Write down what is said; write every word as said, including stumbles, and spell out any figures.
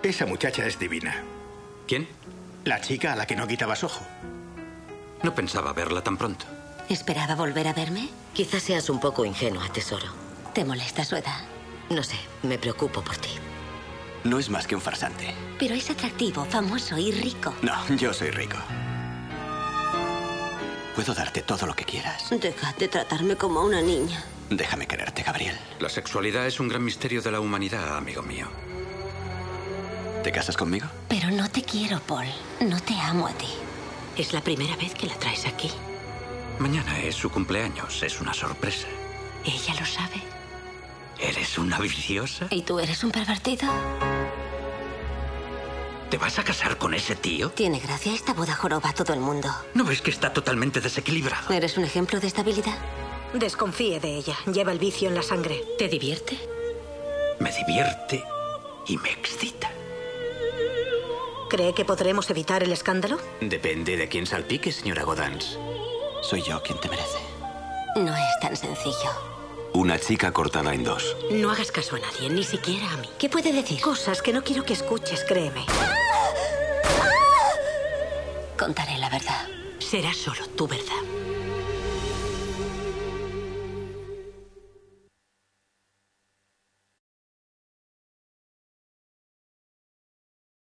Esa muchacha es divina. ¿Quién? La chica a la que no quitabas ojo. No pensaba verla tan pronto. ¿Esperaba volver a verme? Quizás seas un poco ingenua, tesoro. ¿Te molesta su edad? No sé, me preocupo por ti. No es más que un farsante. Pero es atractivo, famoso y rico. No, yo soy rico. Puedo darte todo lo que quieras. Deja de tratarme como una niña. Déjame quererte, Gabriel. La sexualidad es un gran misterio de la humanidad, amigo mío. ¿Te casas conmigo? Pero no te quiero, Paul. No te amo a ti. ¿Es la primera vez que la traes aquí? Mañana es su cumpleaños. Es una sorpresa. ¿Ella lo sabe? ¿Eres una viciosa? ¿Y tú eres un pervertido? ¿Te vas a casar con ese tío? Tiene gracia, esta boda joroba a todo el mundo. ¿No ves que está totalmente desequilibrado? ¿Eres un ejemplo de estabilidad? Desconfíe de ella. Lleva el vicio en la sangre. ¿Te divierte? Me divierte y me excita. ¿Cree que podremos evitar el escándalo? Depende de quién salpique, señora Godans. Soy yo quien te merece. No es tan sencillo. Una chica cortada en dos. No hagas caso a nadie, ni siquiera a mí. ¿Qué puede decir? Cosas que no quiero que escuches, créeme. Contaré la verdad. Será solo tu verdad.